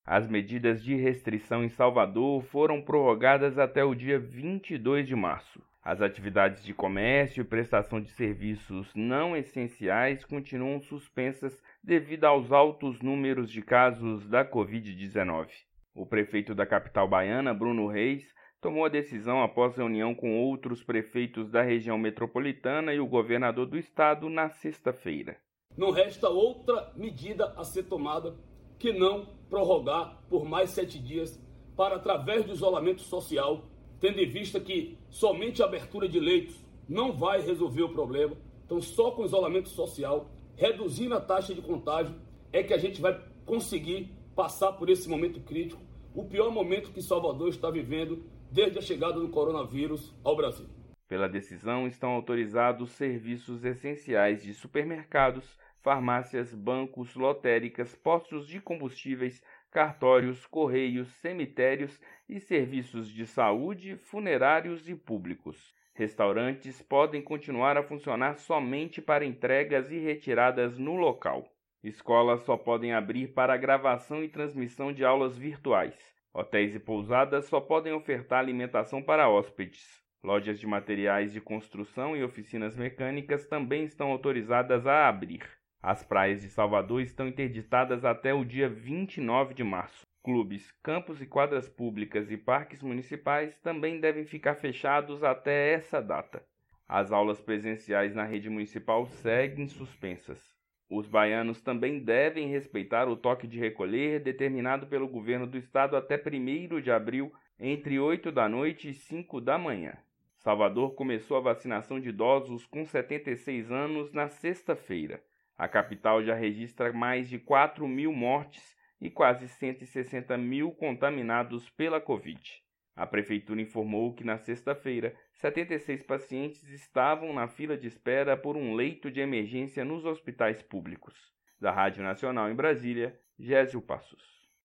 As medidas de restrição em Salvador foram prorrogadas até o dia 22 de março. As atividades de comércio e prestação de serviços não essenciais continuam suspensas devido aos altos números de casos da Covid-19. O prefeito da capital baiana, Bruno Reis, tomou a decisão após reunião com outros prefeitos da região metropolitana e o governador do estado na sexta-feira. Não resta outra medida a ser tomada que não prorrogar por mais 7 dias para, através do isolamento social, tendo em vista que somente a abertura de leitos não vai resolver o problema. Então, só com isolamento social, reduzindo a taxa de contágio, é que a gente vai conseguir passar por esse momento crítico, o pior momento que Salvador está vivendo desde a chegada do coronavírus ao Brasil. Pela decisão, estão autorizados serviços essenciais de supermercados, farmácias, bancos, lotéricas, postos de combustíveis, cartórios, correios, cemitérios e serviços de saúde, funerários e públicos. Restaurantes podem continuar a funcionar somente para entregas e retiradas no local. Escolas só podem abrir para gravação e transmissão de aulas virtuais. Hotéis e pousadas só podem ofertar alimentação para hóspedes. Lojas de materiais de construção e oficinas mecânicas também estão autorizadas a abrir. As praias de Salvador estão interditadas até o dia 29 de março. Clubes, campos e quadras públicas e parques municipais também devem ficar fechados até essa data. As aulas presenciais na rede municipal seguem suspensas. Os baianos também devem respeitar o toque de recolher determinado pelo governo do estado até 1º de abril, entre 8 da noite e 5 da manhã. Salvador começou a vacinação de idosos com 76 anos na sexta-feira. A capital já registra mais de 4.000 mortes e quase 160.000 contaminados pela Covid. A prefeitura informou que na sexta-feira, 76 pacientes estavam na fila de espera por um leito de emergência nos hospitais públicos. Da Rádio Nacional em Brasília, Gésio Passos.